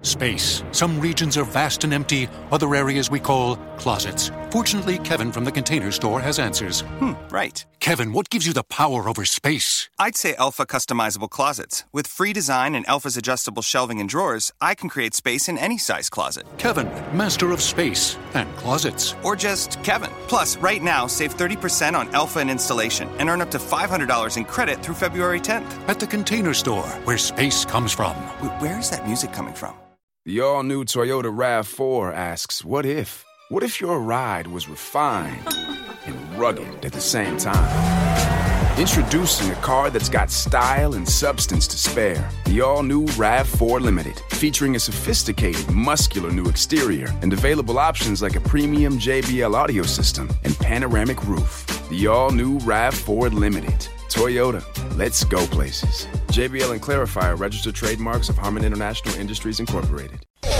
Space. Some regions are vast and empty, other areas we call closets. Fortunately, Kevin from the Container Store has answers. Right. Kevin, what gives you the power over space? I'd say Elfa customizable closets. With free design and Elfa's adjustable shelving and drawers, I can create space in any size closet. Kevin, master of space and closets. Or just Kevin. Plus, right now, save 30% on Elfa and installation and earn up to $500 in credit through February 10th. At the Container Store, where space comes from. Where is that music coming from? The all-new Toyota RAV4 asks, what if? What if your ride was refined and rugged at the same time? Introducing a car that's got style and substance to spare. The all-new RAV4 Limited, featuring a sophisticated, muscular new exterior and available options like a premium JBL audio system and panoramic roof. The all-new RAV4 Limited. Toyota, let's go places. JBL and Clarifier, registered trademarks of Harman International Industries Incorporated.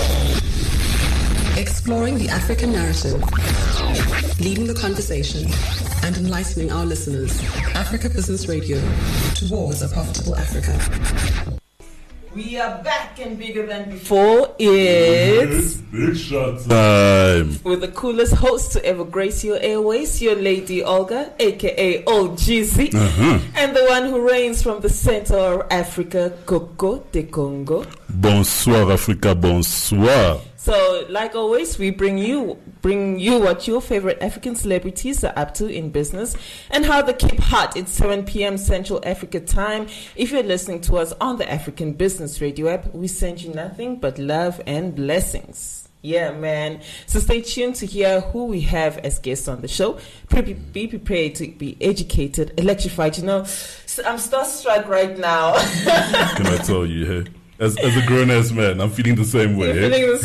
Exploring the African narrative, leading the conversation, and enlightening our listeners. Africa Business Radio, towards a profitable Africa. We are back and bigger than before. It's Big Shot time with the coolest host to ever grace your airways, your lady Olga, aka OGZ, and the one who reigns from the center of Africa, Coco de Congo. Bonsoir Africa, bonsoir. So, like always, we bring you what your favorite African celebrities are up to in business and how they keep hot. It's 7 p.m. Central Africa time. If you're listening to us on the African Business Radio app, we send you nothing but love and blessings. Yeah, man. So stay tuned to hear who we have as guests on the show. Be prepared to be educated, electrified. You know, so I'm starstruck right now. Can I tell you, hey? As a grown-ass man, I'm feeling the same way. You're feeling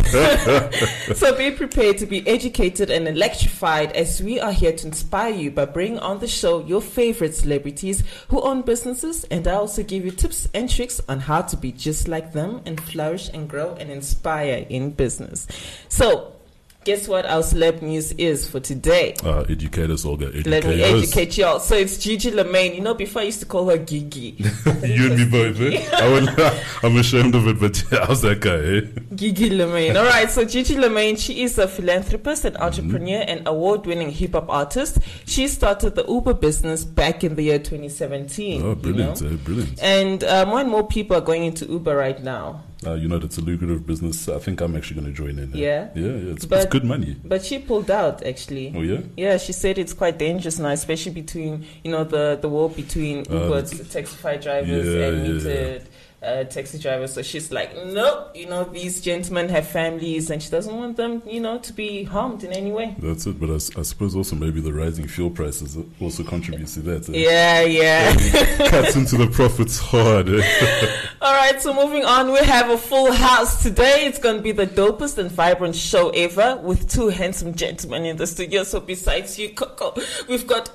the same. So be prepared to be educated and electrified as we are here to inspire you by bringing on the show your favorite celebrities who own businesses, and I also give you tips and tricks on how to be just like them and flourish and grow and inspire in business. So, guess what our celeb news is for today? Educate us, Olga. Let me educate y'all. So it's Gigi Lamayne. You know, before I used to call her Gigi. You and me both, eh? I'm ashamed of it, but yeah, how's that guy, eh? Gigi Lamayne. All right, so Gigi Lamayne, she is a philanthropist and entrepreneur and award-winning hip-hop artist. She started the Uber business back in the year 2017. Oh, brilliant, brilliant. And more and more people are going into Uber right now. You know, it's a lucrative business. I think I'm actually going to join in. Yeah? Yeah, it's good money. But she pulled out, actually. Oh, yeah? Yeah, she said it's quite dangerous now, especially between, you know, the war between Uber taxify drivers and taxi drivers. So she's like, no, you know, these gentlemen have families and she doesn't want them, you know, to be harmed in any way. That's it. But I suppose also maybe the rising fuel prices also contributes to that. Yeah. Cuts into the profits hard. All right, so moving on, we have a full house today. It's going to be the dopest and vibrant show ever with two handsome gentlemen in the studio. So besides you, Coco, we've got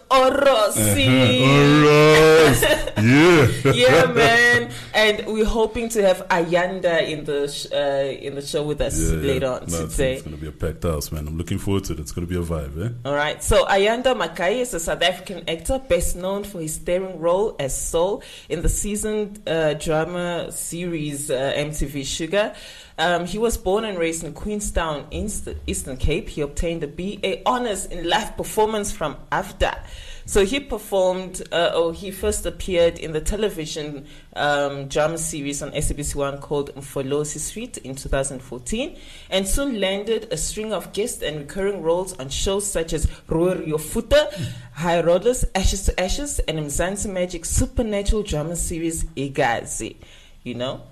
Orosi. Oros. Yeah. Yeah, man. And we're hoping to have Ayanda in the show with us later on today. It's going to be a packed house, man. I'm looking forward to it. It's going to be a vibe, eh? All right. So Ayanda Makai is a South African actor best known for his starring role as Soul in the seasoned drama series MTV Sugar. He was born and raised in Queenstown, Eastern Cape. He obtained a BA Honours in Life Performance from AFDA. So he performed, he first appeared in the television drama series on SABC1 called Mfolosi Street in 2014, and soon landed a string of guest and recurring roles on shows such as Roer Yofuta, High Rollers, Ashes to Ashes, and Mzansi Magic supernatural drama series Igazi. You know?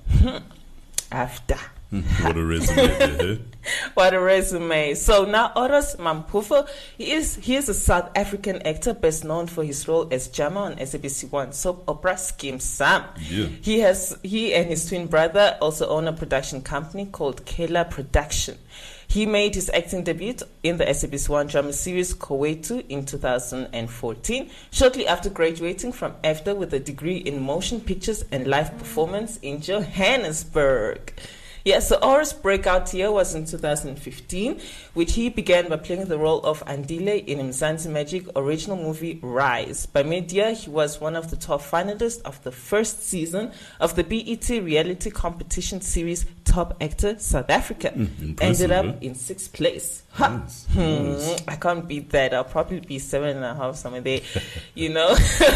AFDA. What a resume. What a resume. So now Oros Mampufo, he is a South African actor best known for his role as Jama on SABC1 soap opera Skeem Sam. Yeah. He and his twin brother also own a production company called Kela Production. He made his acting debut in the SABC1 drama series Kowetu in 2014, shortly after graduating from AFDA with a degree in motion pictures and live performance in Johannesburg. Yeah, so Aura's breakout year was in 2015, which he began by playing the role of Andile in Mzansi Magic original movie Rise. By mid-year, he was one of the top finalists of the first season of the BET reality competition series Top Actor South Africa. Ended up in 6th place. Nice. Nice. I can't beat that. I'll probably be 7.5 somewhere there, you know.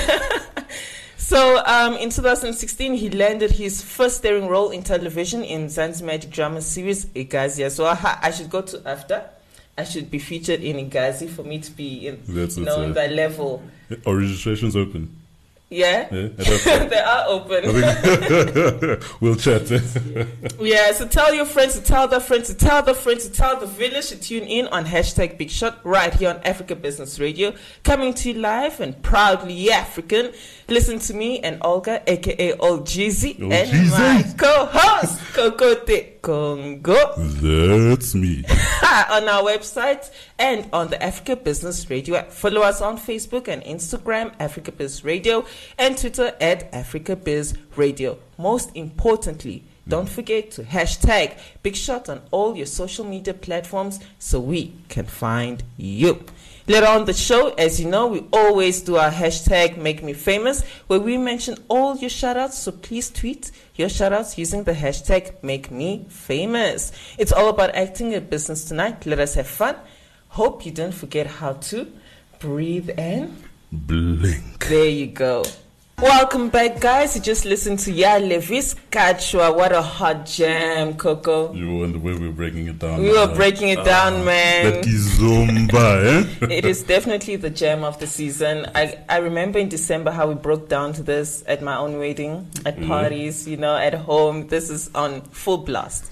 So in 2016, he landed his first starring role in television in Mzansi Magic drama series Igazi. So I should go to after. I should be featured in Igazi for me to be in, in that level. Are registrations open? Yeah, they are open. We'll chat. Yeah, so tell your friends to tell their friends to tell their friends to tell the village to tune in on hashtag Big Shot right here on Africa Business Radio, coming to you live and proudly African. Listen to me and Olga, aka Old Jeezy, and my co-host Kokote Congo. That's me. On our website and on the Africa Business Radio app. Follow us on Facebook and Instagram, Africa Biz Radio, and Twitter at Africa Biz Radio. Most importantly, don't forget to hashtag Big Shot on all your social media platforms so we can find you. Later on the show, as you know, we always do our hashtag Make Me Famous, where we mention all your shoutouts, so please tweet your shoutouts using the hashtag Make Me Famous. It's all about acting in business tonight. Let us have fun. Hope you don't forget how to breathe and blink. There you go. Welcome back, guys. You just listened to Ya Levis Kachwa. What a hot jam, Coco. You and the way we were breaking it down. We were breaking it down, man. That Kizomba, It is definitely the jam of the season. I remember in December how we broke down to this at my own wedding, at parties, at home. This is on full blast.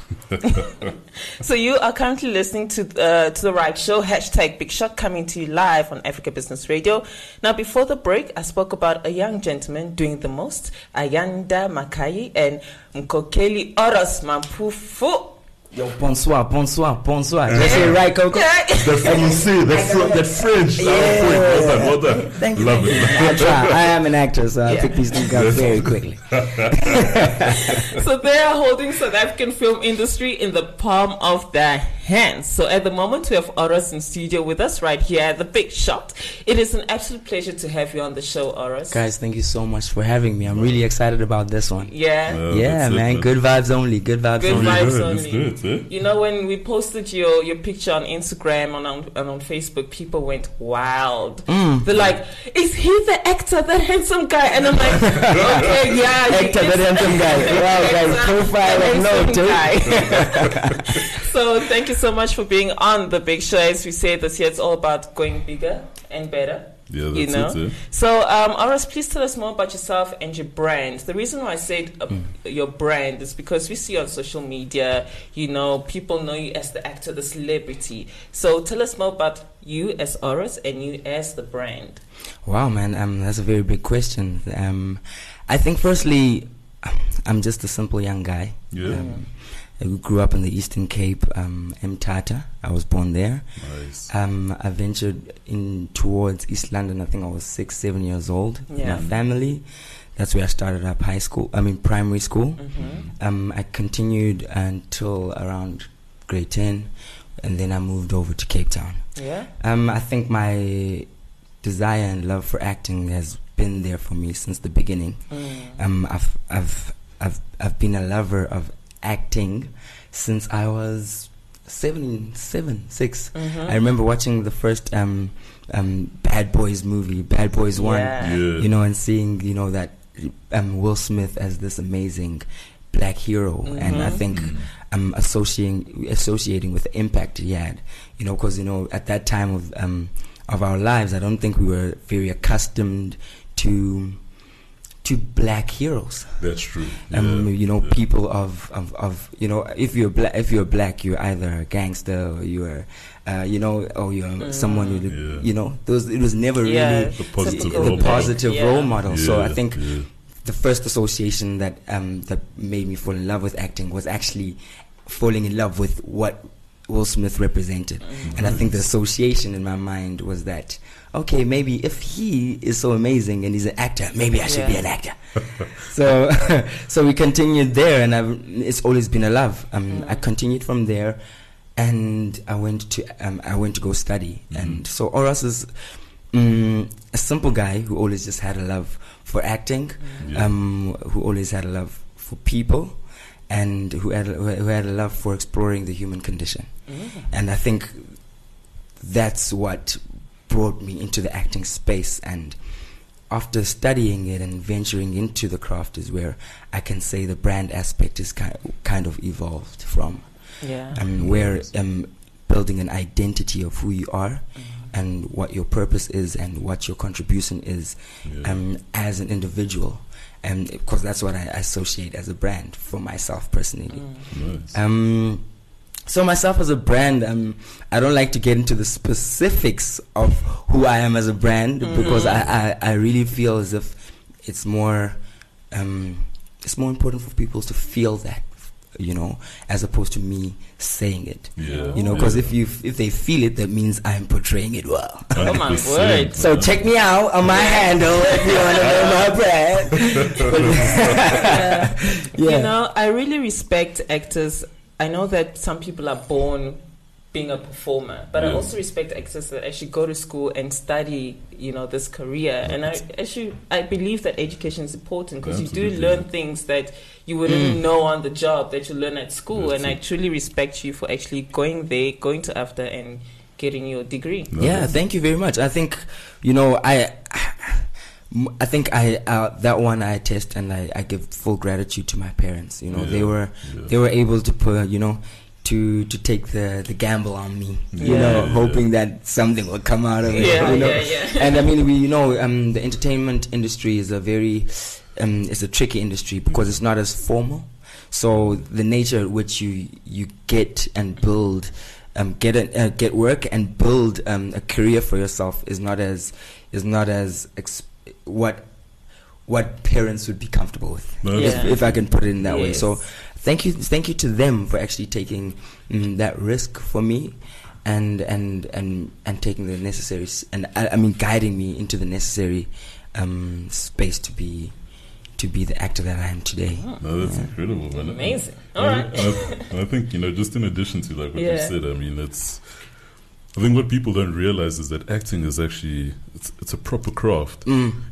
So you are currently listening to the right show, hashtag Big Shot, coming to you live on Africa Business Radio. Now, before the break, I spoke about a young gentleman doing the most, Ayanda Makai and Mkokeli Oros Mampufu. Yo, bonsoir. Did I say it right, Coco? That Francais, that French. Yeah. Well done. Thank you. Love it. I try. I am an actor, so I pick these things up very quickly. So they are holding South African film industry in the palm of their hands. So at the moment, we have Oros in studio with us right here at the Big Shot. It is an absolute pleasure to have you on the show, Oros. Guys, thank you so much for having me. I'm really excited about this one. Yeah, man. Good vibes only. Good vibes only. Good. You know, when we posted your picture on Instagram and on Facebook, people went wild. They're like, is he the actor, that handsome guy? And I'm like, okay, yeah. Actor, that handsome guy. Wow, guys, profile of note, too. So thank you so much for being on the Big Show. As we say this year, it's all about going bigger and better. Yeah, that's it. So, Oros, please tell us more about yourself and your brand. The reason why I said your brand is because we see on social media, people know you as the actor, the celebrity. So tell us more about you as Oros and you as the brand. Wow, man, that's a very big question. I think firstly, I'm just a simple young guy. Yeah. I grew up in the Eastern Cape, Mthatha. I was born there. Nice. I ventured in towards East London. I think I was 6-7 years old. With my family. That's where I started up primary school. I continued until around grade 10, and then I moved over to Cape Town. Yeah. I think my desire and love for acting has been there for me since the beginning. I've been a lover of acting since I was 6. I remember watching the first Bad Boys movie, Bad Boys 1, and seeing that Will Smith as this amazing black hero, and I think I'm associating with the impact he had, because at that time of our lives, I don't think we were very accustomed to black heroes. That's true. People of if you're black, you're either a gangster or you're you're someone it was never really the positive role model. So I think the first association that made me fall in love with acting was actually falling in love with what Will Smith represented. And I think the association in my mind was that, okay, maybe if he is so amazing and he's an actor, maybe I should be an actor. So we continued there, and it's always been a love. I continued from there, and I went to go study. And so Oros is a simple guy who always just had a love for acting, who always had a love for people, and who had a love for exploring the human condition. And I think that's what brought me into the acting space. And after studying it and venturing into the craft is where I can say the brand aspect is kind of evolved from. Where building an identity of who you are and what your purpose is and what your contribution is as an individual. Because that's what I associate as a brand for myself personally. Nice. So myself as a brand, I don't like to get into the specifics of who I am as a brand because I really feel as if it's more important for people to feel that, as opposed to me saying it. Because if they feel it, that means I'm portraying it well. Oh my word! So check me out on my handle if you want to know my brand. I really respect actors. I know that some people are born being a performer, but I also respect actors that actually go to school and study, this career. And I believe that education is important because you do learn things that you wouldn't know on the job that you learn at school. And I truly respect you for actually going there, going to AFDA and getting your degree. Thank you very much. I think, that one I attest, and I give full gratitude to my parents. They were able to put, to take the gamble on me, hoping that something would come out of it. And I mean, the entertainment industry is it's a tricky industry because it's not as formal. So the nature at which you get and build, get work and build a career for yourself is not as what parents would be comfortable with, if I can put it in that way. So thank you to them for actually taking that risk for me, and taking the necessary guiding me into the necessary space to be the actor that I am today. No, that's incredible, man. Amazing. All right. I think just in addition to like what you said, I think what people don't realize is that acting is actually it's a proper craft.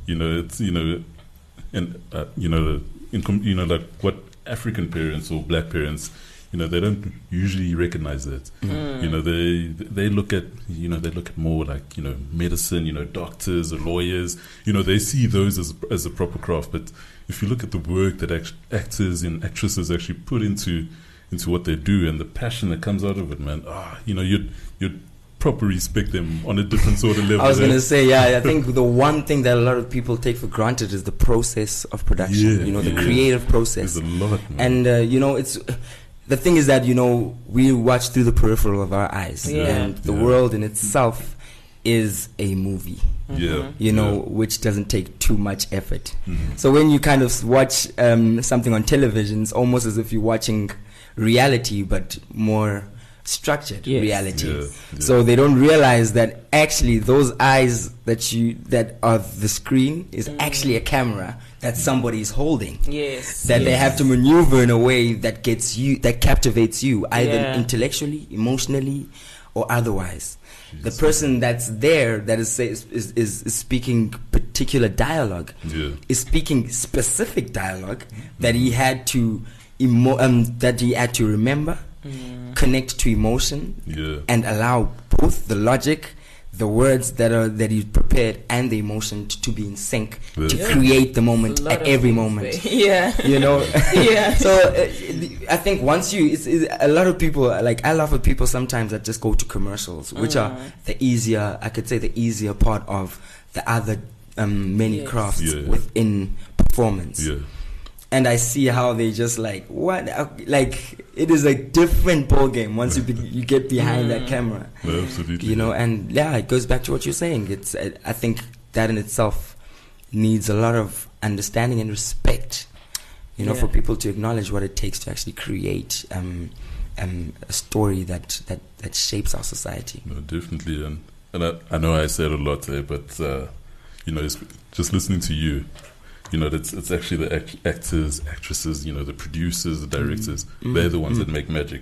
Like what African parents or black parents, they don't usually recognize that. They look at more like medicine, doctors or lawyers. They see those as a proper craft. But if you look at the work that actors and actresses actually put into what they do and the passion that comes out of it, man, you'd proper respect them on a different sort of level. I was going to say, I think the one thing that a lot of people take for granted is the process of production, the creative process. There's a lot, man. And, it's the thing is that, we watch through the peripheral of our eyes. And the world in itself is a movie, which doesn't take too much effort. So when you kind of watch something on television, it's almost as if you're watching reality, but more structured reality. So they don't realize that actually those eyes that are the screen is actually a camera that somebody is holding. They have to maneuver in a way that captivates you, either intellectually, emotionally, or otherwise. The person that's there that is speaking particular dialogue is speaking specific dialogue that he had to remember, connect to emotion, and allow both the logic, the words that he prepared, and the emotion to be in sync to create the moment at every moment. So I think once it's a lot of people, like I laugh at people sometimes that just go to commercials, which are the easier part of the other many crafts within performance. And I see how they just it is a different ball game once you get behind that camera. Absolutely. And it goes back to what you're saying. I think that in itself needs a lot of understanding and respect, for people to acknowledge what it takes to actually create a story that shapes our society. No, definitely, and I know I said a lot there, but it's just listening to you. It's actually the actors, actresses, the producers, the directors. They're the ones that make magic.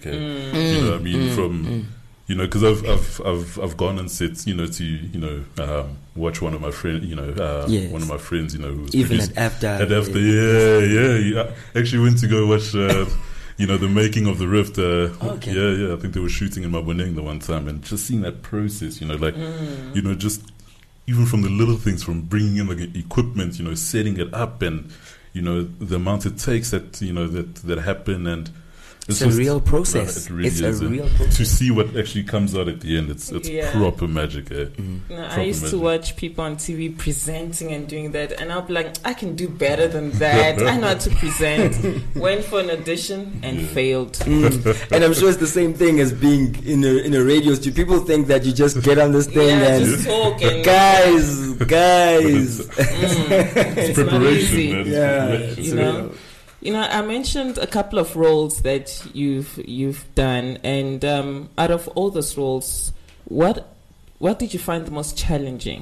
Because I've gone on sets, to watch one of my friends, one of my friends, who was even at AFDA. At AFDA, yeah. I actually went to go watch, the making of the Rift. Okay. Yeah. I think they were shooting in Maboneng the one time, and just seeing that process, just even from the little things, from bringing in the equipment, setting it up, and the amount it takes that happen, and it's a real process. It's a real process. To see what actually comes out at the end, it's proper magic. I used to watch people on TV presenting and doing that, and I'll be like, I can do better than that. I know how to present. Went for an audition and failed. And I'm sure it's the same thing as being in a radio studio. People think that you just get on this thing and just talk and guys. It's preparation, man. I mentioned a couple of roles that you've done, and out of all those roles, what did you find the most challenging?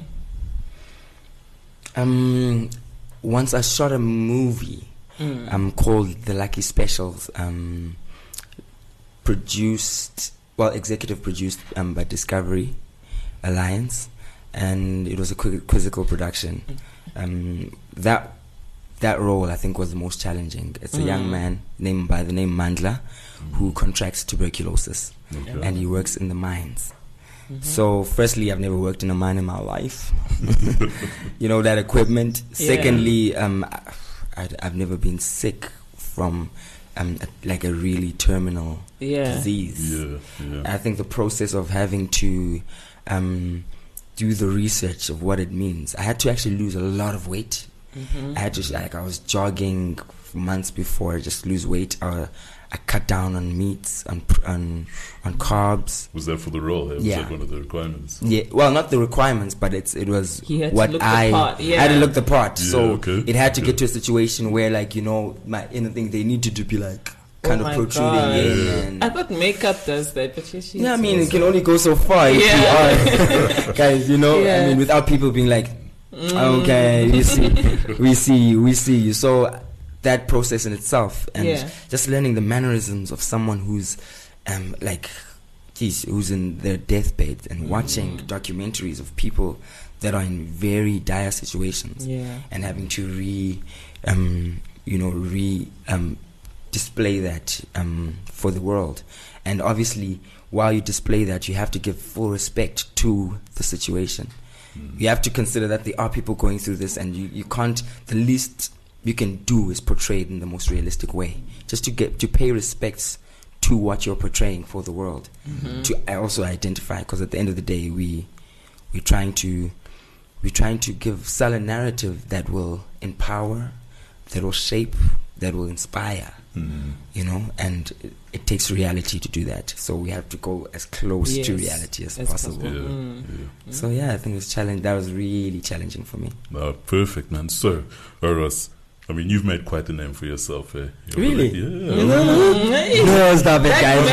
Once I shot a movie called The Lucky Specials, executive produced by Discovery Alliance, and it was a quizzical production. That role, I think, was the most challenging. It's a young man by the name Mandla who contracts tuberculosis, and he works in the mines. So, firstly, I've never worked in a mine in my life. That equipment. Yeah. Secondly, I've never been sick from like a really terminal disease. Yeah. I think the process of having to do the research of what it means. I had to actually lose a lot of weight. I had to, I was jogging months before, just lose weight. I cut down on meats, on carbs. Was that for the role? Was that one of the requirements? Yeah, well, not the requirements, but it was what I had to look the part. So it had to get to a situation where, my inner thing, they needed to be kind of protruding in. I thought makeup does that, but it can only go so far if you are guys. Without people being like, okay, we see you. So that process in itself, and just learning the mannerisms of someone who's who's in their deathbed, and watching documentaries of people that are in very dire situations, and having to display that for the world. And obviously, while you display that, you have to give full respect to the situation. You have to consider that there are people going through this, and you can't. The least you can do is portray it in the most realistic way, just to pay respects to what you're portraying for the world. To also identify, because at the end of the day, we're trying to sell a narrative that will empower, that will shape, that will inspire. And it takes reality to do that. So we have to go as close to reality as possible. So I think that was really challenging for me. Perfect, man. So, Ross, you've made quite a name for yourself. Really? No, stop it, guys.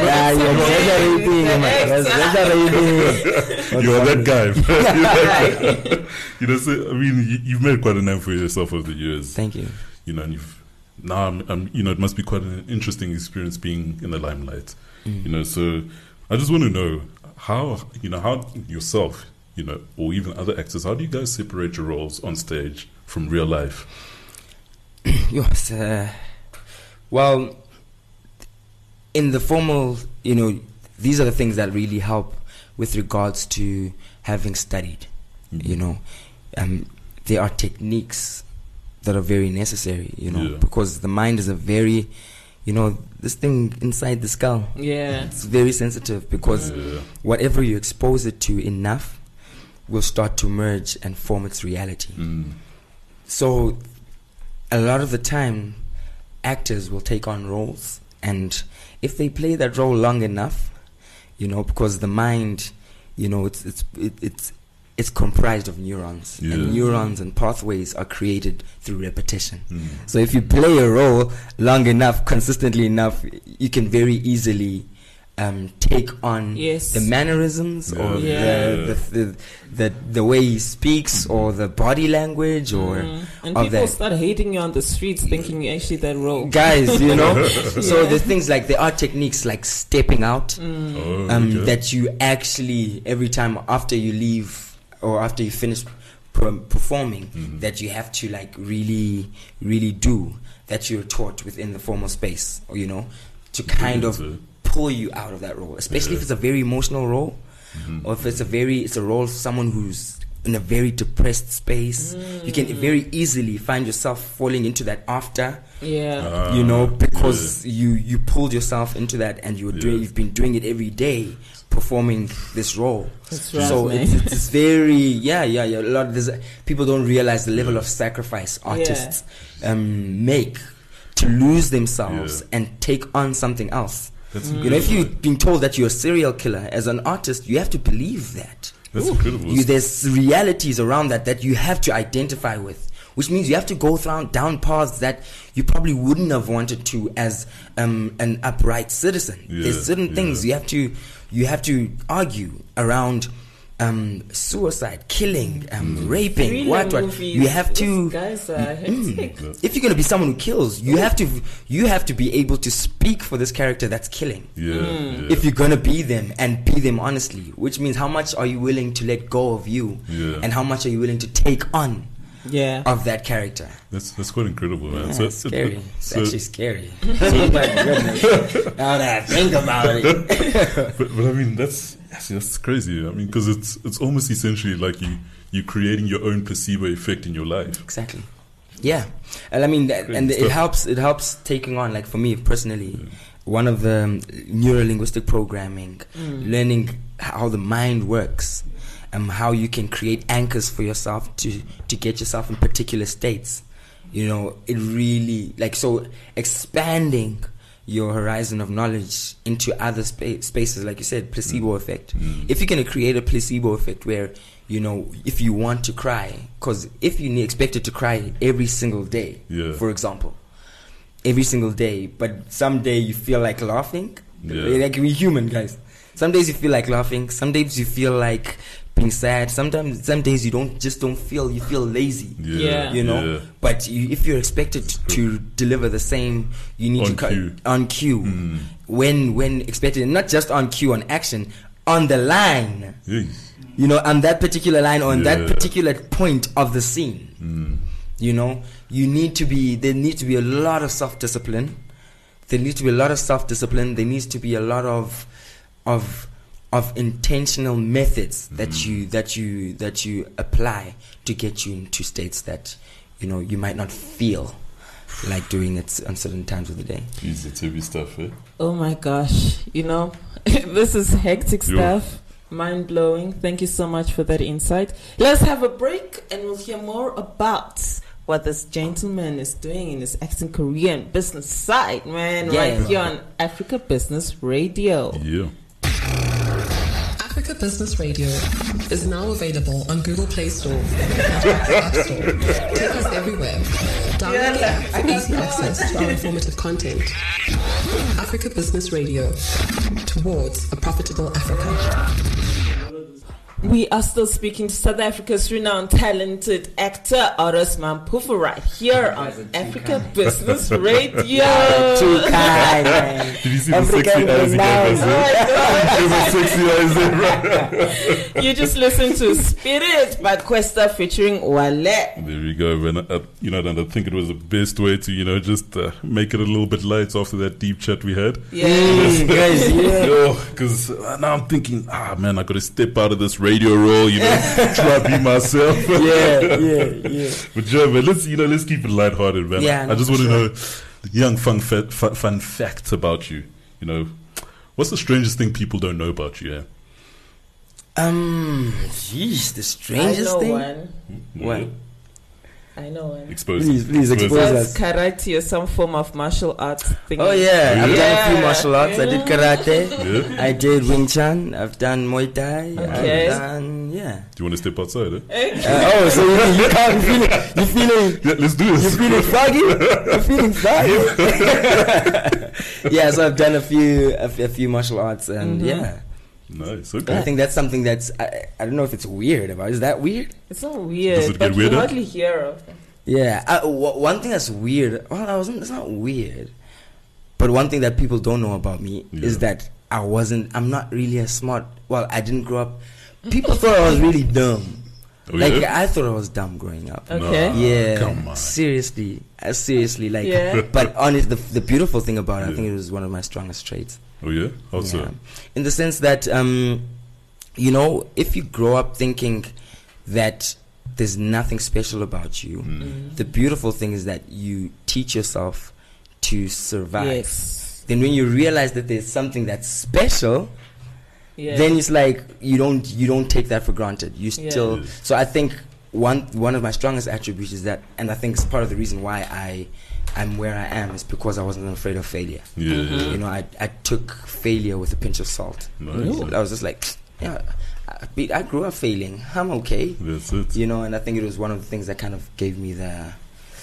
You're that guy. You've made quite a name for yourself over the years. Thank you. And you've it must be quite an interesting experience being in the limelight. So I just want to know how yourself, or even other actors, how do you guys separate your roles on stage from real life? Yes, well, in the formal, these are the things that really help with regards to having studied. There are techniques that are very necessary, because the mind is a very, this thing inside the skull. It's very sensitive, because whatever you expose it to enough will start to merge and form its reality. So a lot of the time, actors will take on roles, and if they play that role long enough, because the mind, it's it's comprised of neurons. And neurons and pathways are created through repetition. So if you play a role long enough, consistently enough, you can very easily take on the mannerisms or the way he speaks or the body language or and people start hating you on the streets thinking you're actually that role, guys, you know. So there's things like, there are techniques like stepping out that you actually, every time after you leave or after you finish performing, that you have to like really do, that you're taught within the formal space, or you know, to kind of pull you out of that role, especially if it's a very emotional role, or if it's a role of someone who's in a very depressed space. You can very easily find yourself falling into that after, you know, because you pulled yourself into that, and you've been doing it every day, performing this role. That's right, so it's very a lot of people don't realize the level of sacrifice artists make to lose themselves and take on something else. You know, if you've been told that you're a serial killer as an artist, you have to believe that. That's incredible. There's realities around that you have to identify with, which means you have to go down paths that you probably wouldn't have wanted to as an upright citizen. There's certain things you have to argue around. Suicide, killing, raping, what you have to. Guys are hectic. If you're going to be someone who kills, you have to be able to speak for this character that's killing. If you're going to be them and be them honestly, which means how much are you willing to let go of you, and how much are you willing to take on of that character. That's quite incredible, man. Yeah, it's scary. It's actually scary. Oh my goodness. Now that I think about it. but I mean, that's crazy. I mean, because it's almost essentially like you're creating your own placebo effect in your life. Exactly. Yeah, and I mean, it helps taking on, like for me personally, one of the neuro-linguistic programming, learning how the mind works. How you can create anchors for yourself to get yourself in particular states. You know, it really, like, so expanding your horizon of knowledge into other spaces, like you said, placebo effect. If you're going to create a placebo effect where, you know, if you want to cry, because if you expected to cry every single day, for example, every single day, but some day you feel like laughing, like we're human, guys. Some days you feel like laughing, some days you feel like being sad. Some days you don't feel, you feel lazy. You know. But if you're expected to deliver the same, you need on cue. When expected, not just on cue, on action, on the line. You know, on that particular line, or on that particular point of the scene. You know, there needs to be a lot of self-discipline. There needs to be a lot of self-discipline. There needs to be a lot of intentional methods that you apply to get you into states that, you know, you might not feel like doing it on certain times of the day. Jeez, it's heavy stuff, eh? Oh my gosh, you know, this is hectic stuff. Mind blowing. Thank you so much for that insight. Let's have a break and we'll hear more about what this gentleman is doing in his acting career and business side, man, right here on Africa Business Radio. Africa Business Radio is now available on Google Play Store and App Store. Take us everywhere. Download the app for easy access to our informative content. Africa Business Radio, towards a profitable Africa. We are still speaking to South Africa's renowned talented actor Oris Mampufo right here on Africa Business Radio. Too kind, man. Did you see the sexy eyes he gave us? You just listen to Spirit by Questa featuring Wale. There we go, man. And I think it was the best way to, just make it a little bit light after that deep chat we had. Because now I'm thinking, man, I got to step out of this radio role, try to be myself. But man, let's keep it lighthearted, man. I just want to know the young fun facts about you. What's the strangest thing people don't know about you? The strangest thing. What? I know one. Please expose us. Karate or some form of martial arts thing. Oh yeah, I've done a few martial arts. I did karate. I did Wing Chun. I've done Muay Thai. I've done yeah. Do you want to step outside? So you can't feel it. You feeling? Yeah, let's do this. You feeling froggy? You feeling froggy? Yeah, so I've done a few martial arts, and yeah. Nice. Okay. I think that's something that's I don't know if it's weird about. Is that weird? It's not weird, Does it but get you weirder? hardly hear of them. Yeah. One thing that's weird. Well, it's not weird, but one thing that people don't know about me is that I'm not really a smart. Well, I didn't grow up. People thought I was really dumb. Oh, like yeah? I thought I was dumb growing up. Okay. Yeah. Come on. Seriously, like. Yeah. But honest, the beautiful thing about it, I think it was one of my strongest traits. Oh yeah. How so? In the sense that you know, if you grow up thinking that there's nothing special about you, the beautiful thing is that you teach yourself to survive. Yes. Then when you realize that there's something that's special, then it's like you don't take that for granted. You still. So I think one of my strongest attributes is that, and I think it's part of the reason why I'm where I am, is because I wasn't afraid of failure. Yeah. You know, I took failure with a pinch of salt. Nice. I was just like, yeah, I grew up failing. I'm okay. That's it. You know, and I think it was one of the things that kind of gave me that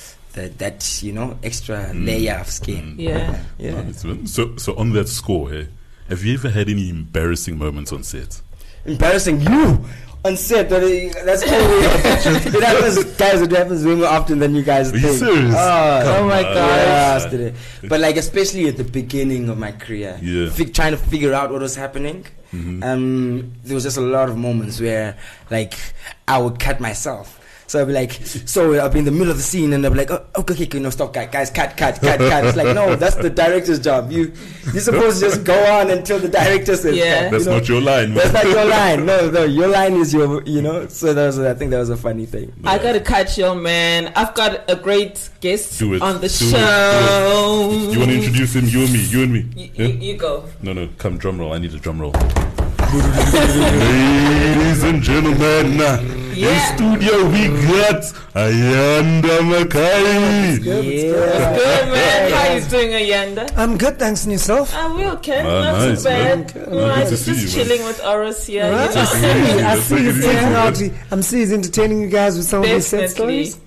you know, extra layer of skin. Yeah. Yeah. Nice, man. So on that score, hey, have you ever had any embarrassing moments on set? Embarrassing you on set? That's cool. It happens, guys. It happens way more often than you guys think. Are you serious? Oh my God. gosh. But like, especially at the beginning of my career, trying to figure out what was happening. There was just a lot of moments where like I would cut myself. So I'd be like, I'll be in the middle of the scene and I'll be like, oh, okay, no, stop, guys, cut. It's like, no, that's the director's job. You're supposed to just go on until the director says, that's not your line, man. That's not your line. No, your line is your, you know. So I think that was a funny thing. I gotta cut you, man. I've got a great guest on the show. Do you want to introduce him? You and me. You go. No, come drum roll. I need a drum roll. Ladies and gentlemen, in studio we got Ayanda Makai. Good, man. How you doing, Ayanda? I'm good, thanks, and yourself? We okay. Not nice, too bad. Good to see just you, chilling with Oros here. Right? I see he's taking out. I'm seeing he's entertaining you guys with some of his set stories.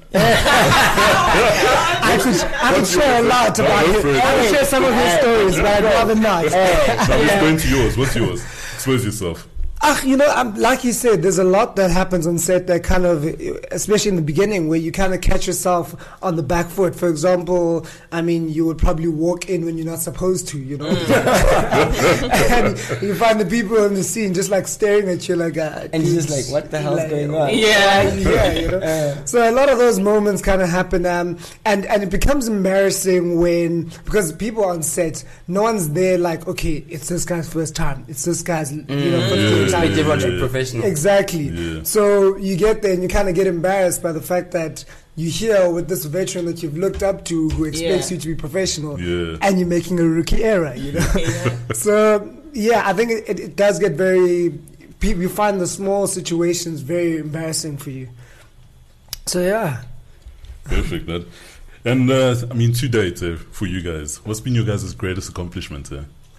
I could share a lot about it. I could share some of his stories, but I'd rather not. Now let's go into yours. What's yours? Expose yourself. You know, like you said, there's a lot that happens on set that kind of, especially in the beginning, where you kind of catch yourself on the back foot. For example, I mean, you would probably walk in when you're not supposed to, you know. And you find the people in the scene just like staring at you like, and you're just like, what the hell's going on? Yeah, you know. So a lot of those moments kind of happen, and it becomes embarrassing because people on set, no one's there like, okay, it's this guy's first time, it's this guy's, you know, professional. Exactly. Yeah. So you get there and you kind of get embarrassed by the fact that you're here with this veteran that you've looked up to who expects you to be professional, and you're making a rookie error, you know. So yeah, I think it does get you find the small situations very embarrassing for you. So yeah. Perfect, man. And I mean, to date, for you guys, what's been your guys' greatest accomplishment?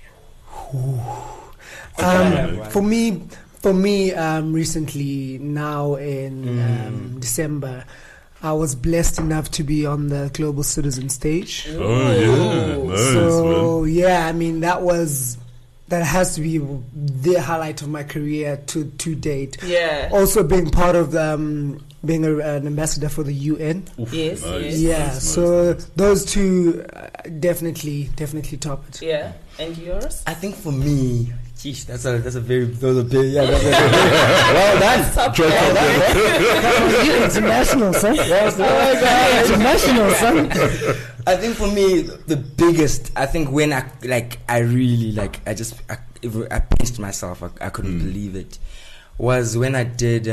For me, recently, now in December, I was blessed enough to be on the Global Citizen stage. Oh yeah, nice. So yeah, I mean that has to be the highlight of my career to date. Yeah. Also being part of being an ambassador for the UN. Yes. So those two definitely top it. Yeah. And yours? I think for me, geez, those are big. Well done. International, son. International, son. I think for me, the biggest. I think when I really pinched myself. I couldn't believe it. Was when I did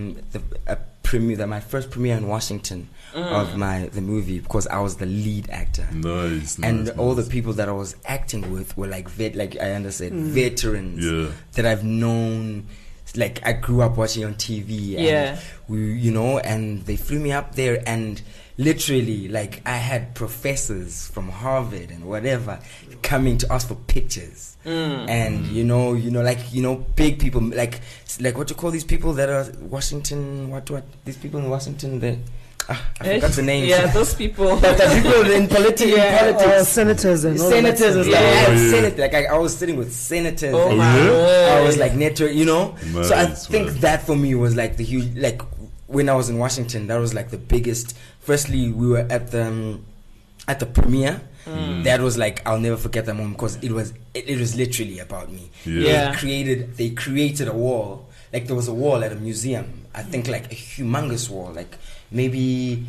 my first premiere in Washington of the movie, because I was the lead actor. Nice. And all the people that I was acting with were like Ayanda said, veterans that I've known. Like I grew up watching on TV. And we, you know, and they flew me up there, and literally, like, I had professors from Harvard and whatever coming to ask for pictures. And, you know, big people, like what you call these people that are Washington, what, these people in Washington that, I forgot the names. Yeah, those people. the people in politics. Senators and senators and stuff. Yeah. Like I was sitting with senators. Oh, and my I was like network, you know. Nice, so I think that for me was like the huge, like when I was in Washington, that was like the biggest. Firstly, we were at the premiere. That was like, I'll never forget that moment because it was literally about me. Yeah. They created a wall. Like there was a wall at a museum. I think like a humongous wall, like maybe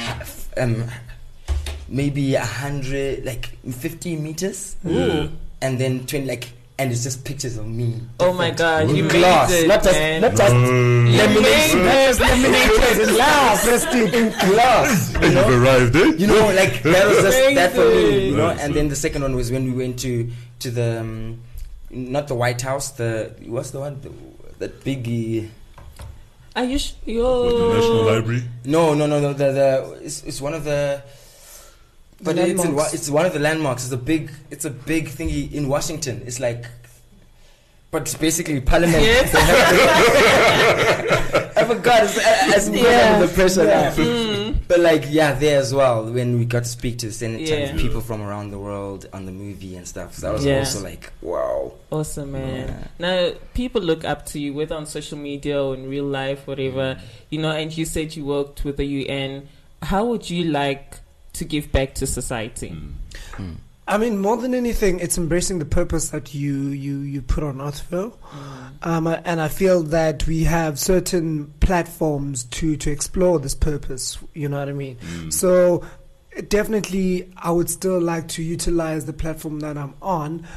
100, like 50 meters. Yeah. And then 20, like, and it's just pictures of me. Oh my God, you glass, made it, not just laminated glass, in glass. You've arrived, eh? You know, like that was just that for me. You know, Nice, and then the second one was when we went to the not the White House. What's the one? That big. Are you What, the National Library? No. It's one of the. But it's one of the landmarks. It's a big thingy in Washington. It's like, but it's basically Parliament. Yes. I forgot. It's under the pressure now. But like, there as well. When we got to speak to the senators, people from around the world on the movie and stuff. So that was also like, wow. Awesome, man. Now, people look up to you, whether on social media or in real life, whatever. You know, and you said you worked with the UN. How would you like to give back to society? I mean, more than anything, it's embracing the purpose that you put on Earthville. And I feel that we have certain platforms to explore this purpose, you know what I mean? So definitely I would still like to utilize the platform that I'm on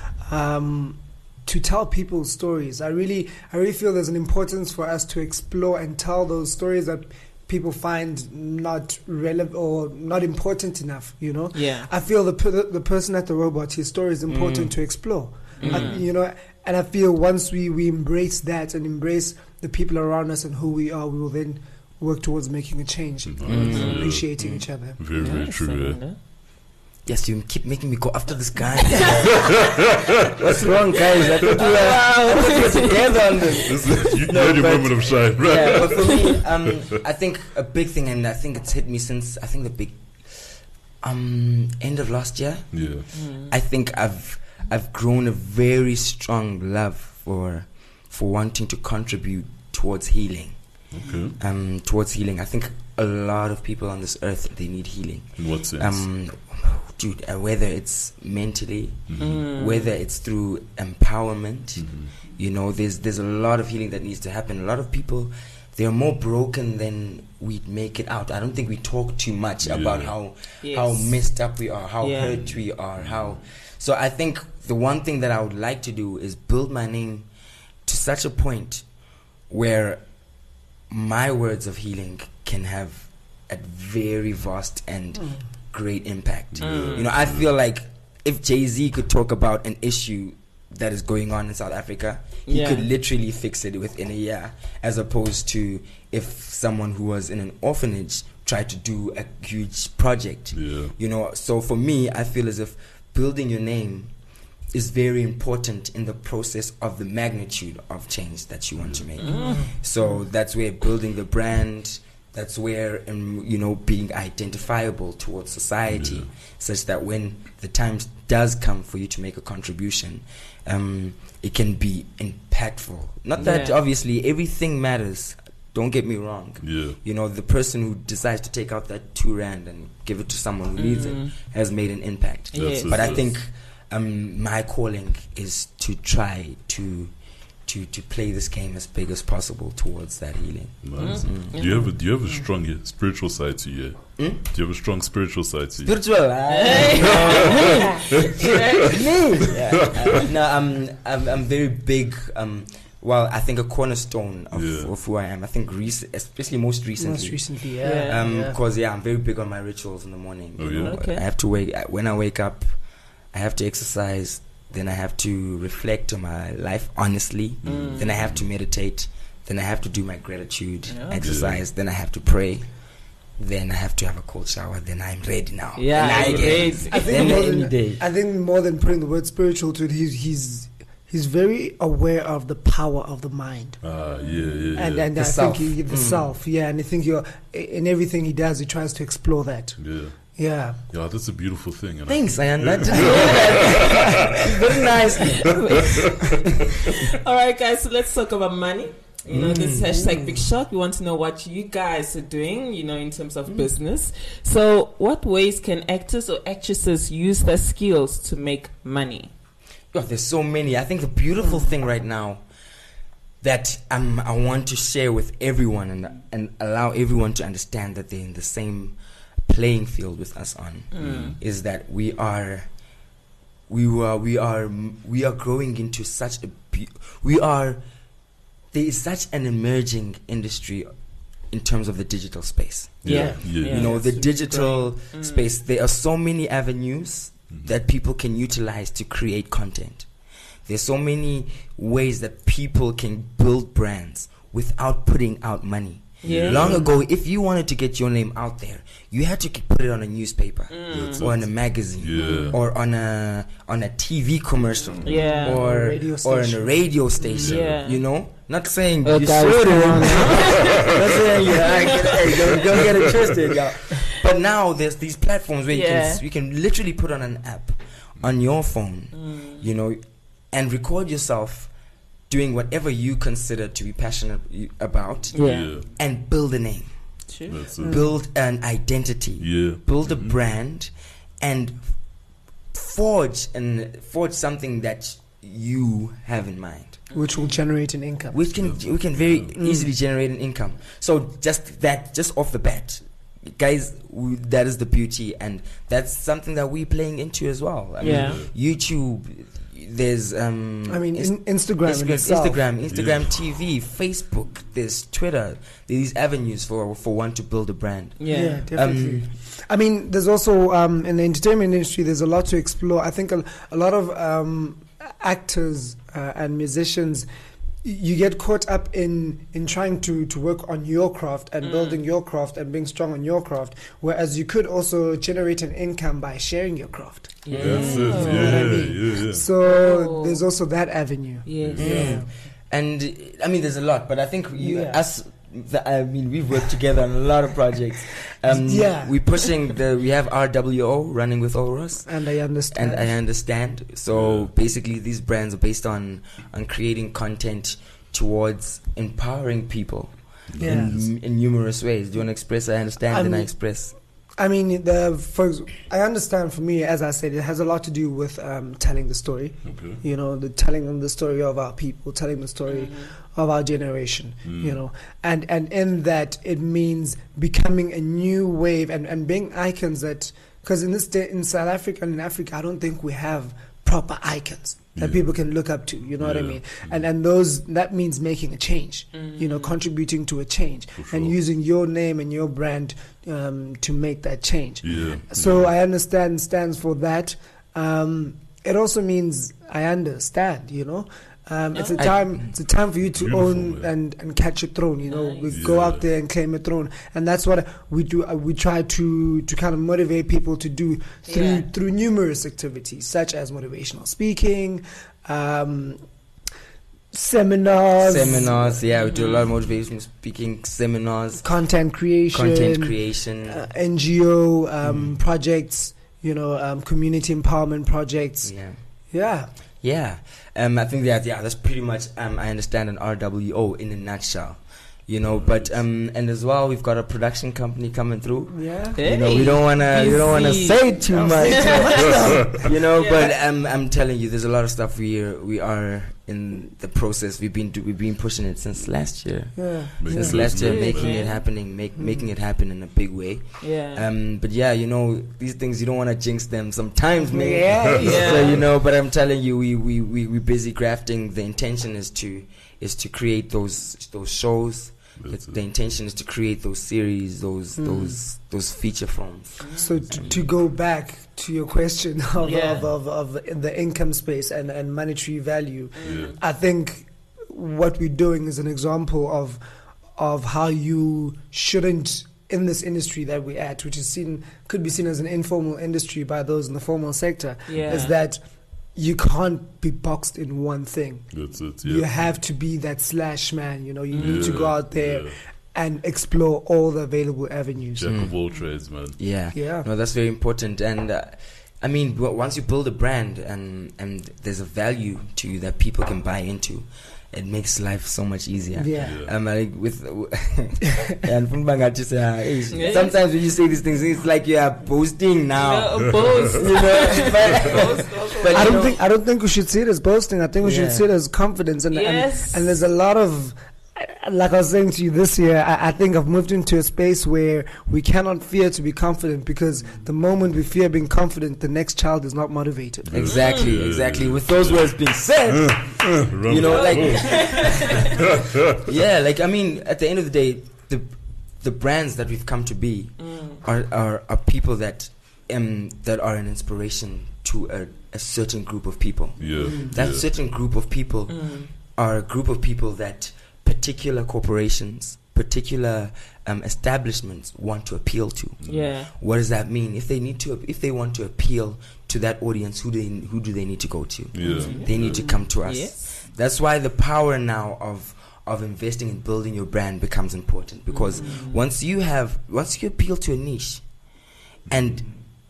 to tell people stories. I really feel there's an importance for us to explore and tell those stories that people find not relevant or not important enough, you know. I feel the person at the robot, his story is important to explore, you know. And I feel once we embrace that and embrace the people around us and who we are, we will then work towards making a change and appreciating each other. Very, very true. Yes, you keep making me go after this guy. What's wrong, guys? I thought we were together on this. You had your moment of shine, right? Yeah, but for me, I think a big thing, and I think it's hit me since, I think the big end of last year. Yeah. I think I've grown a very strong love for wanting to contribute towards healing. Okay. Towards healing. I think a lot of people on this earth, they need healing. In what sense? Dude, whether it's mentally, whether it's through empowerment, you know, there's a lot of healing that needs to happen. A lot of people, they're more broken than we make it out. I don't think we talk too much about how messed up we are, how hurt we are, So I think the one thing that I would like to do is build my name to such a point where my words of healing can have a very vast and great impact. You know, I feel like if Jay-Z could talk about an issue that is going on in South Africa, he could literally fix it within a year, as opposed to if someone who was in an orphanage tried to do a huge project. You know, so for me, I feel as if building your name is very important in the process of the magnitude of change that you want to make. So that's where building the brand, that's where, you know, being identifiable towards society, such that when the time does come for you to make a contribution, it can be impactful. Not that obviously everything matters, don't get me wrong. You know, the person who decides to take out that R2 and give it to someone who needs it has made an impact. But I think my calling is to try to play this game as big as possible towards that healing. Nice. Do you have a strong spiritual side to you? Do you have a strong spiritual side to you? Spiritual? No, I'm very big. Well, I think a cornerstone of who I am. I think especially most recently. Because I'm very big on my rituals in the morning. I have to when I wake up, I have to exercise. Then I have to reflect on my life honestly. Then I have to meditate. Then I have to do my gratitude exercise. Then I have to pray. then I have to have a cold shower. Then I'm ready now. Yeah, I think more than putting the word spiritual to it, he's very aware of the power of the mind. And I self. think the self. Yeah, and I think in everything he does, he tries to explore that. Yeah, that's a beautiful thing. Thanks, Ian. Very nice. All right, guys. So let's talk about money. This is #Big Shot. We want to know what you guys are doing, in terms of business. So, what ways can actors or actresses use their skills to make money? There's so many. I think the beautiful thing right now that I want to share with everyone and allow everyone to understand that they're in the same playing field with us on is that we are growing into such there is such an emerging industry in terms of the digital space. The digital space, there are so many avenues that people can utilize to create content. There's so many ways that people can build brands without putting out money. Long ago, if you wanted to get your name out there, you had to put it on a newspaper or in a magazine or on a TV commercial or in a radio station. Not saying you should. Not saying don't get it twisted, y'all. But now there's these platforms where you can literally put on an app on your phone, and record yourself doing whatever you consider to be passionate about, and build a name, build an identity, build a brand, and forge something that you have in mind, which will generate an income. We can very easily generate an income. So just off the bat, guys, that is the beauty, and that's something that we're playing into as well. I mean, YouTube. There's Instagram, TV, Facebook. There's Twitter. These avenues for one to build a brand. Yeah, definitely. There's also in the entertainment industry, there's a lot to explore. I think a lot of actors and musicians, you get caught up in trying to work on your craft and building your craft and being strong on your craft, whereas you could also generate an income by sharing your craft. That's it. So there's also that avenue. And there's a lot, but I think we've worked together on a lot of projects. We're pushing we have RWO, Running with Oros, and I understand. So basically, these brands are based on creating content towards empowering people in numerous ways. Do you want to express? I understand, and I express. I understand. For me, as I said, it has a lot to do with telling the story. The telling the story of our people, telling the story of our generation. And in that, it means becoming a new wave and being icons that, because in South Africa and in Africa, I don't think we have proper icons that people can look up to, what I mean? And that means making a change, contributing to a change and using your name and your brand to make that change. So I understand stands for that. It also means I understand, it's a time for you to own and catch a throne. We go out there and claim a throne, and that's what we do. We try to kind of motivate people to do through numerous activities, such as motivational speaking, seminars. We do a lot of motivational speaking, seminars, content creation, NGO projects. Community empowerment projects. I think that's pretty much I understand an RWO in a nutshell. But and as well, we've got a production company coming through. We don't wanna say too much. But I'm telling you, there's a lot of stuff we are in the process. We've been pushing it since last year. Since last year, making it happen in a big way. But these things you don't want to jinx them sometimes, man. So but I'm telling you, we busy crafting. The intention is to create those shows. The intention is to create those series, those feature films. So to go back to your question of the income space and monetary value, I think what we're doing is an example of how you shouldn't in this industry that we're at, which could be seen as an informal industry by those in the formal sector, is that you can't be boxed in one thing. That's it. Yeah. You have to be that slash man. You need to go out there and explore all the available avenues. Jack of all trades, man. Yeah. No, that's very important. And I mean, once you build a brand and there's a value to you that people can buy into, it makes life so much easier. Like with and sometimes when you say these things, it's like you are boasting now. But I don't think we should see it as boasting. I think we should see it as confidence. And there's a lot of, like I was saying to you this year, I think I've moved into a space where we cannot fear to be confident, because the moment we fear being confident, the next child is not motivated. Exactly. With those words being said, like I mean, at the end of the day, the brands that we've come to be are people that are an inspiration to a certain group of people. That certain group of people are a group of people that particular corporations, particular establishments want to appeal to. What does that mean? If they want to appeal to that audience, who do they need to go to? They need to come to us. That's why the power now of investing in building your brand becomes important, because once you appeal to a niche, and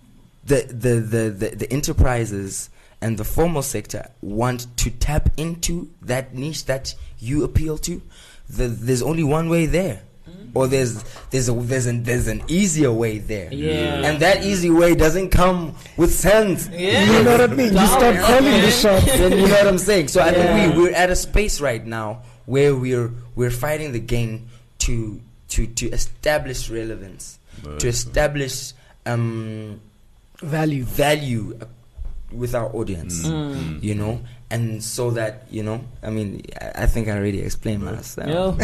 the enterprises and the formal sector want to tap into that niche that you appeal to, there's only one way there, or there's an easier way there, and that easy way doesn't come with sense. You know what I mean? You start calling the shots. You know what I'm saying? So I think we're at a space right now where we're fighting the game to establish relevance, to establish value with our audience, and so that, I mean, I think I already explained myself.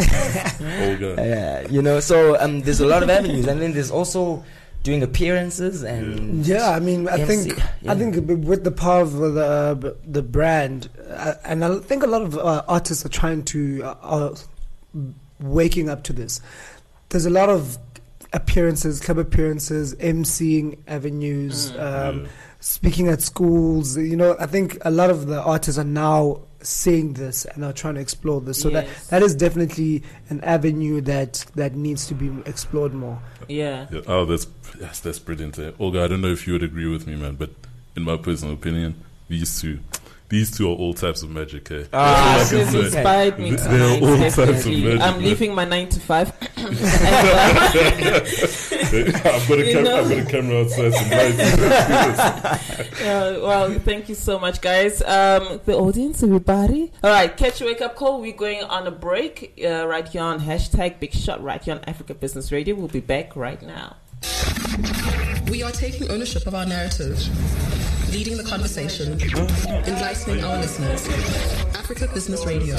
So there's a lot of avenues, and then there's also doing appearances and I mean, I think with the power of the brand, and I think a lot of artists are trying to are waking up to this. There's a lot of appearances, club appearances, MCing avenues, speaking at schools. I think a lot of the artists are now seeing this and are trying to explore this. So that is definitely an avenue that needs to be explored more. Oh, that's brilliant. Olga, I don't know if you would agree with me, man, but in my personal opinion, these two are all types of magic. This inspired me tonight. They're all types of magic. I'm leaving my 9 to 5. I've got a camera outside. Well, thank you so much, guys. The audience, everybody. All right, catch your wake up call. We're going on a break right here on #BigShot, right here on Africa Business Radio. We'll be back right now. We are taking ownership of our narrative, leading the conversation, enlightening our listeners. Africa Business Radio.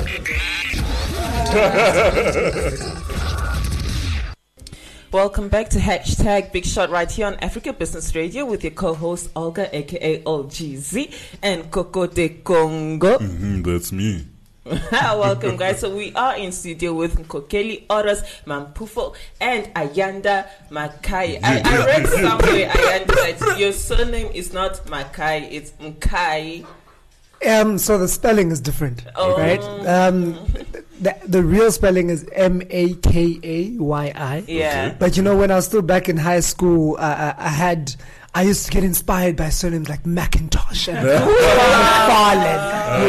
Welcome back to #BigShot right here on Africa Business Radio with your co-host Olga, aka OGZ, and Coco de Congo. That's me. Welcome, guys. So we are in studio with Nkokeli Oros Mampufo and Ayanda Makai. I read somewhere, Ayanda, that your surname is not Makai, it's Mkai. So the spelling is different, right? The real spelling is Makay. But when I was still back in high school, I used to get inspired by surnames like McIntosh and McFarlane.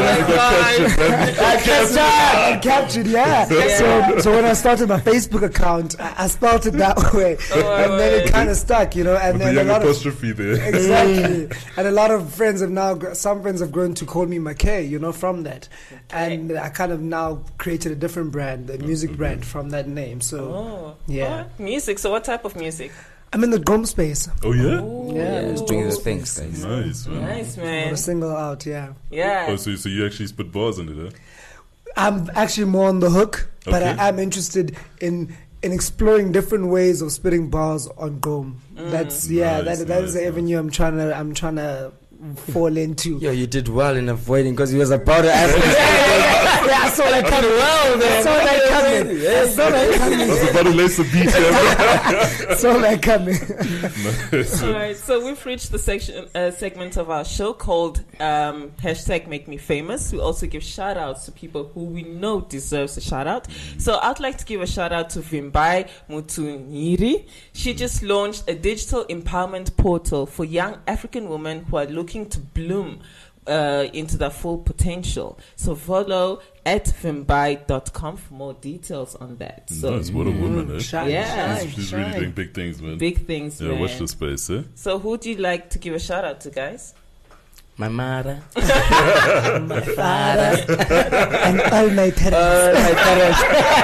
I captured, So when I started my Facebook account, I spelled it that way, and then it kind of stuck, And with then the young apostrophe there. Exactly. And a lot of friends some friends have grown to call me McKay, from that. And I kind of now created a different brand, a music brand from that name. So, music. So what type of music? I'm in the drum space. Oh, yeah? It's doing the things. Nice, man. A single out, Yeah. Oh, so you actually spit bars in it, I'm actually more on the hook, but I am interested in exploring different ways of spitting bars on Gom. That's that is the avenue I'm trying to fall into. You did well in avoiding, because he was about to ask me. I saw that coming. Well, man. I saw that coming. I was about to lace the beat here. Saw that coming. All right, so we've reached the segment of our show called hashtag Make Me Famous. We also give shout outs to people who we know deserves a shout out. So I'd like to give a shout out to Vimbai Mutunyiri. She just launched a digital empowerment portal for young African women who are looking to bloom into their full potential. So follow at vimbai.com for more details on that. So nice, what a woman, eh? She's really doing big things, man. Big things, man. Watch the space, eh? So who do you like to give a shout out to, guys? My mother, my father, and all my parents.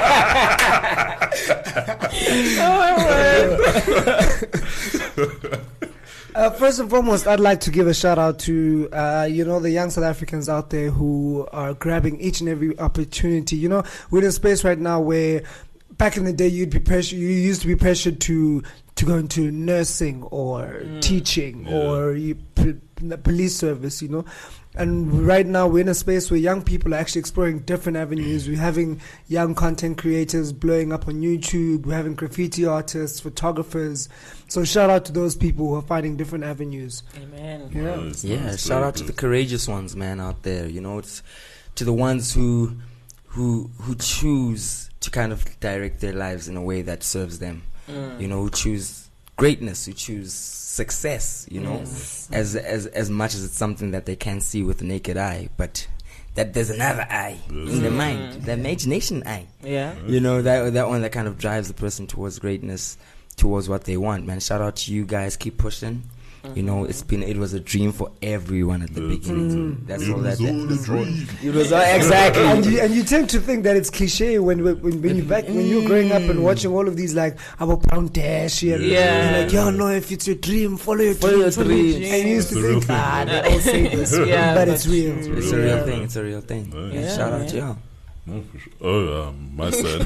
First and foremost, I'd like to give a shout out to the young South Africans out there who are grabbing each and every opportunity. You know, we're in a space right now where back in the day you used to be pressured to go into nursing or teaching or police service, you know. And right now we're in a space where young people are actually exploring different avenues. We're having young content creators blowing up on YouTube. We're having graffiti artists, photographers. So shout out to those people who are finding different avenues. Amen. Yeah, shout out to the courageous ones, man, out there. You know, it's to the ones who choose to kind of direct their lives in a way that serves them. You know, who choose greatness, who choose success, you know, as much as it's something that they can't see with the naked eye, but that there's another eye in the mind, the imagination eye. Yeah. You know, that one that kind of drives the person towards greatness, towards what they want, man. Shout out to you guys, keep pushing. You know, it was a dream for everyone at the beginning. That's all that. It was exactly. And you tend to think that it's cliche when you're growing up and watching all of these like about Brown Dash and like, yo, no, if it's your dream, follow your dreams. And you used to think, they all say this, but it's real. It's a real thing. It's a real thing. Shout out to y'all. No, for sure. Oh, my side.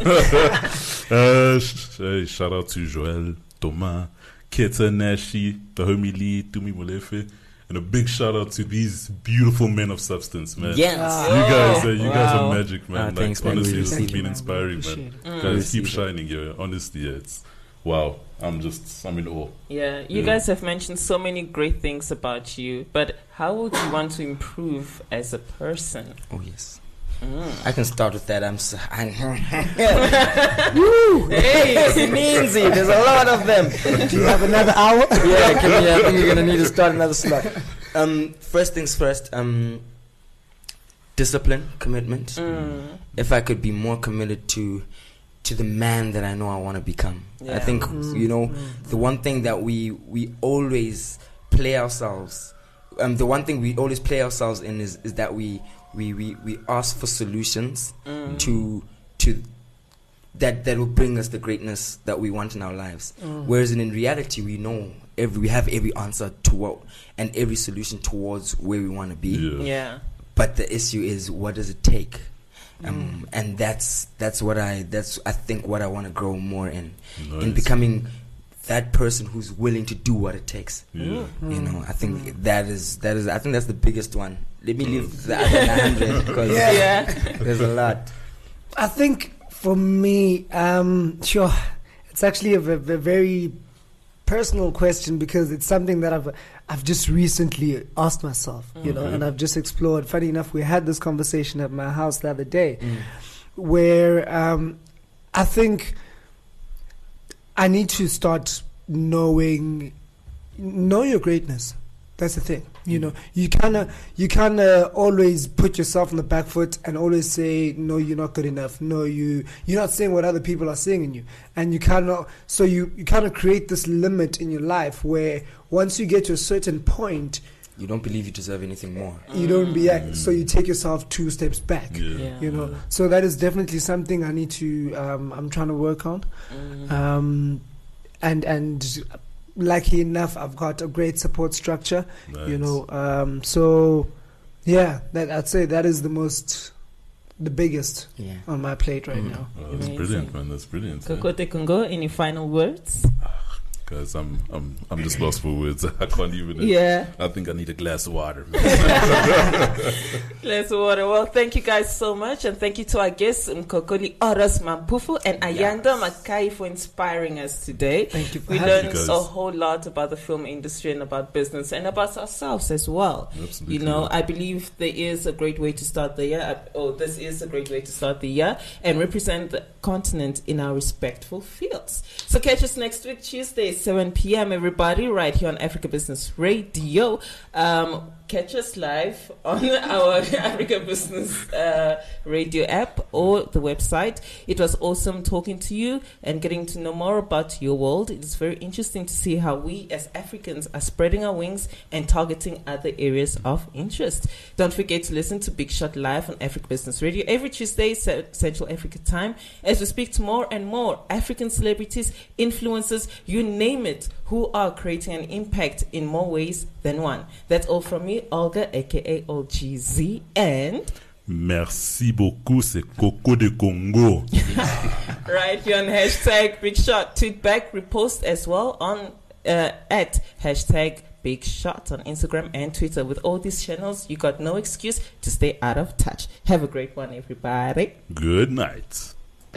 Shout out to Joel, Thomas, Keta Nashi, the homie Lee, Tumi Molefe, and a big shout out to these beautiful men of substance, man. Yes. You guys are magic, man. Thanks, man. Honestly, it's been inspiring, man. Guys, keep shining, yo. Honestly, it's wow. I'm in awe. Yeah, you guys have mentioned so many great things about you, but how would you want to improve as a person? Oh, yes. I can start with that. Hey, easy. There's a lot of them. Do you have another hour? I think you're gonna need to start another slot. First things first. Discipline, commitment. If I could be more committed to the man that I know I want to become. I think you know the one thing that we always play ourselves. The one thing we always play ourselves in is that we ask for solutions to that will bring us the greatness that we want in our lives. Whereas in reality, we know we have every answer and every solution towards where we want to be. Yeah. But the issue is, what does it take? And that's I think what I want to grow more in becoming that person who's willing to do what it takes. You know, I think that is I think that's the biggest one. Let me leave the other 900 because there's a lot. I think for me, sure, it's actually a very personal question because it's something that I've just recently asked myself, you know, and I've just explored. Funny enough, we had this conversation at my house the other day, where I think I need to start know your greatness. That's the thing. You know, you kind of always put yourself on the back foot and always say, no, you're not good enough. No, you're not saying what other people are saying in you. And you kind of create this limit in your life where once you get to a certain point, you don't believe you deserve anything more. You don't so you take yourself 2 steps back. You know, so that is definitely something I need to. I'm trying to work on, and lucky enough, I've got a great support structure. You know, so yeah, that I'd say that is the biggest on my plate right now. That's brilliant, man. That's brilliant. Kokote Kungo, any final words? Because I'm just lost for words. I can't even. Yeah. I think I need a glass of water. Glass of water. Well, thank you guys so much, and thank you to our guests, Mkokoli Oros Mampufu and Ayanda Makai, for inspiring us today. Thank you. We learned a whole lot about the film industry and about business and about ourselves as well. Absolutely. You know, I believe there is a great way to start the year. This is a great way to start the year and represent the continent in our respectful fields. So catch us next week, Tuesday, 7 p.m. everybody, right here on Africa Business Radio. Catch us live on our Africa Business Radio app or the website. It was awesome talking to you and getting to know more about your world. It is very interesting to see how we as Africans are spreading our wings and targeting other areas of interest. Don't forget to listen to Big Shot live on Africa Business Radio every Tuesday, Central Africa time, as we speak to more and more African celebrities, influencers, you name it, who are creating an impact in more ways than one. That's all from me, Olga, aka OGZ, and merci beaucoup, c'est Coco de Congo. Right here on hashtag Big Shot. Tweet back, repost as well on at hashtag Big Shot on Instagram and Twitter. With all these channels, you got no excuse to stay out of touch. Have a great one, everybody. Good night.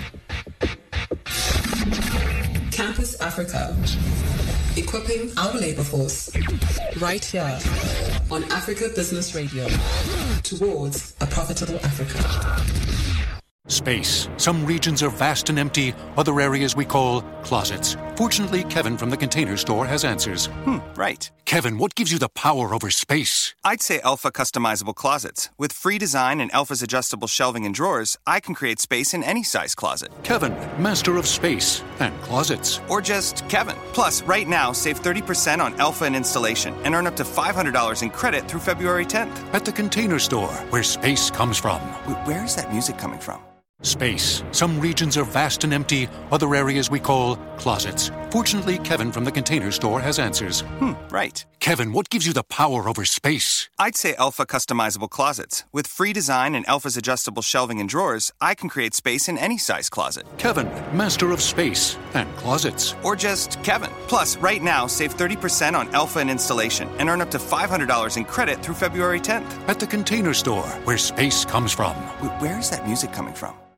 Campus Africa, equipping our labor force right here on Africa Business Radio towards a profitable Africa. Space. Some regions are vast and empty, other areas we call closets. Fortunately, Kevin from the Container Store has answers. Right. Kevin, what gives you the power over space? I'd say Elfa customizable closets. With free design and Elfa's adjustable shelving and drawers, I can create space in any size closet. Kevin, master of space and closets. Or just Kevin. Plus, right now, save 30% on Elfa and installation and earn up to $500 in credit through February 10th. At the Container Store, where space comes from. Where is that music coming from? Space. Some regions are vast and empty, other areas we call closets. Fortunately, Kevin from the Container Store has answers. Right. Kevin, what gives you the power over space? I'd say Elfa customizable closets. With free design and Elfa's adjustable shelving and drawers, I can create space in any size closet. Kevin, master of space and closets. Or just Kevin. Plus, right now, save 30% on Elfa and installation and earn up to $500 in credit through February 10th. At the Container Store, where space comes from. Where is that music coming from?